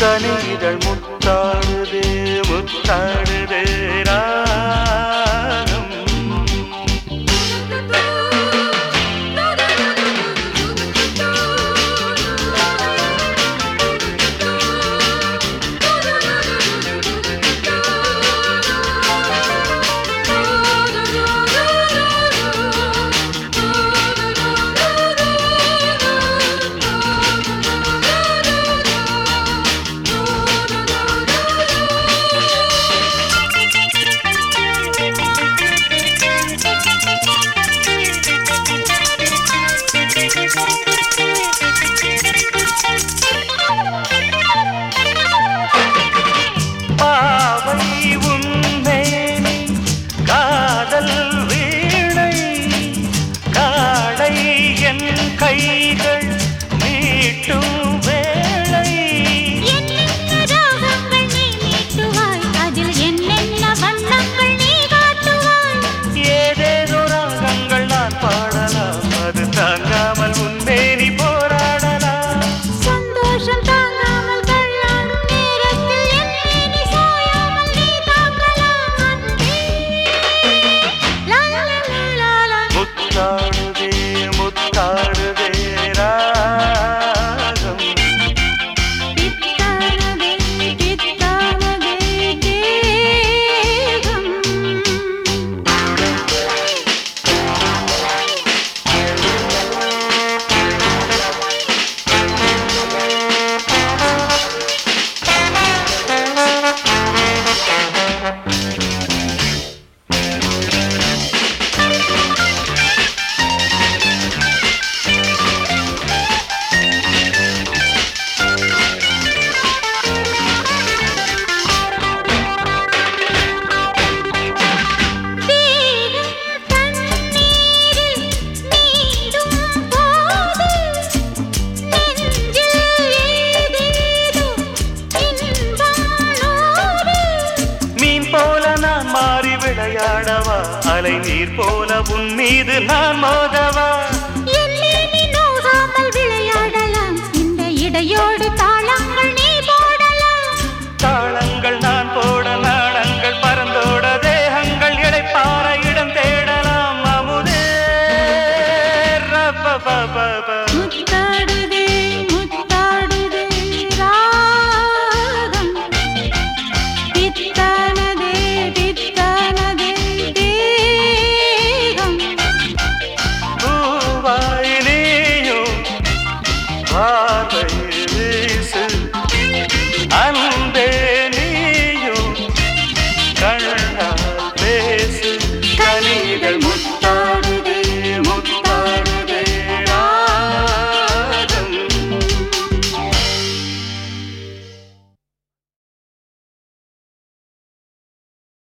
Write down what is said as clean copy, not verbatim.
கனிதழ் முத்தாடுதே முத்தாடுதே ராகம் கைகள் நீட்டும் வேளை என்னென்ன ராகங்கள் நீ நீட்டுவாய் அதில் என்னென்ன வண்ணங்கள் நீ காட்டுவாய் ஏதேதோ ராகங்கள் நான் பாடலாம் அது தாங்காமல் உன்மேனி போராடலாம் சந்தோஷம் தாங்காமல் தள்ளாடும் நேரத்தில் என்னை சாயாமல் நீ தாங்கலாம் அன்பே லா லா லா லா லா முத்தாடுதே முத்தாடுதே ராகம் பித்தானதே பித்தானதே தேகம் மாறி விளையாடவா அலை நீர் போல உன் மீது நான் மோதவா என்னே நீ நோகாமல் விளையாடலாம் இந்த இடையோடு தாளங்கள்